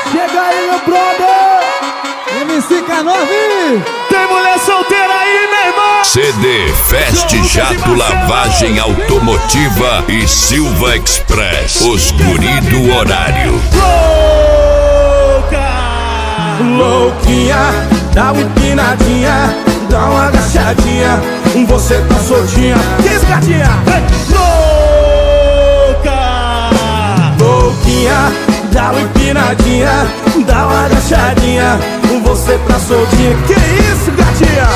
Chega aí, meu brother! MC K9! Tem mulher solteira aí, meu irmão! CD Fest Jato Lavagem Automotiva e Silva Express. Os guri do horário. Louca! Louquinha, dá uma empinadinha, dá uma agachadinha, você tá soltinha. Que isso, gatinha? Louca! Louquinha, dá uma empinadinha, dá uma agachadinha, você tá soltinha. Que isso, gatinha?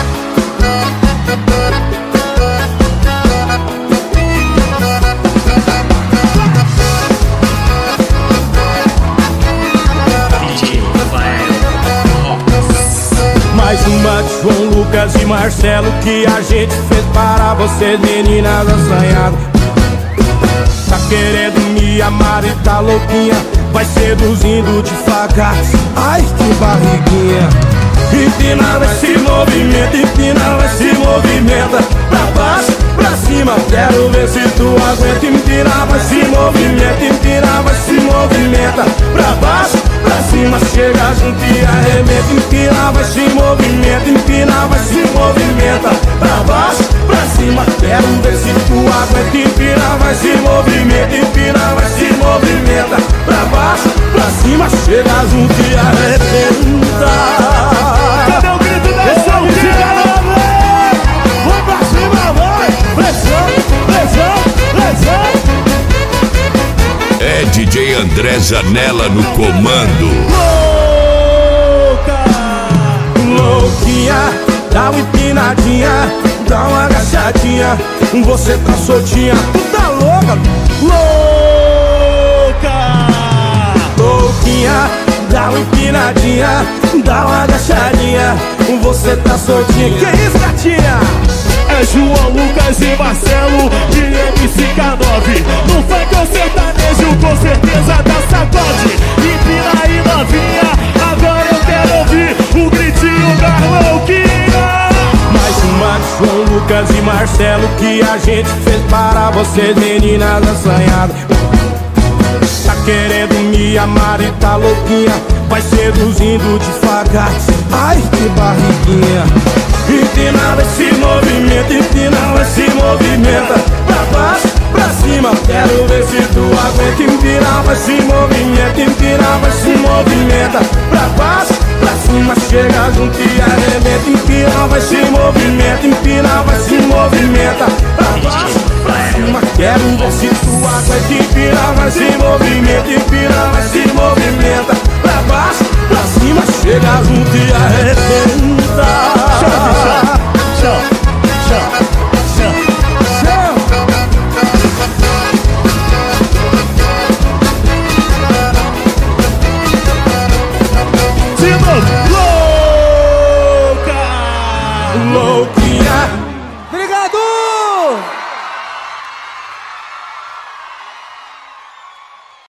Mais uma de João Lucas e Marcelo que a gente fez para vocês, meninas assanhadas. Tá querendo me amar e tá louquinha, vai seduzindo devagar. Ai, que barriguinha. Empina, vai se movimenta, empina, vai se movimenta. Pra baixo, pra cima, quero ver se tu aguenta. Empina, vai se movimenta, empina, vai se movimenta. Pra baixo, pra cima, chega junto e arrebenta. Empina, vai se movimenta, empina, vai se movimenta. Pra baixo, pra cima, quero ver se tu aguenta. Empina, vai se movimenta, empina, vai se movimenta. Pra baixo, pra cima, chega junto e arrebenta. Cadê o grito da solteira? Vamos pra cima, vai! Pressão, pressão, pressão! É DJ André Zanella no comando. Louca! Louquinha, dá uma empinadinha, dá uma agachadinha, você tá soltinha. Tu tá louca? Louca! Louquinha, dá uma empinadinha, dá uma agachadinha, você tá soltinha. Que isso, gatinha? É João Lucas e Marcelo de MC K9. No funk ou sertanejo, com certeza dá sacode. Empina aí, novinha, agora eu quero ouvir o gritinho da louquinha. Mais uma de João Lucas e Marcelo que a gente fez para vocês, meninas assanhadas. Tá querendo me amar e tá louquinha, vai seduzindo devagar. Ai, que barriguinha. Empina, vai se movimenta, empina, vai se movimenta. Pra baixo, pra cima, quero ver se tu aguenta. Empina, vai se movimenta, empina, vai se movimenta. Pra baixo, pra cima, chega junto e arrebenta. Empina, vai se movimenta, empina, vai se movimenta. Pra baixo, pra cima, quero ver se tu aguenta. Empina, vai se movimenta, empina, vai se movimenta. Pra baixo, pra cima, chega junto e arrebenta. Chão, chão, chão. De novo. Louca! Louquinha. Obrigado!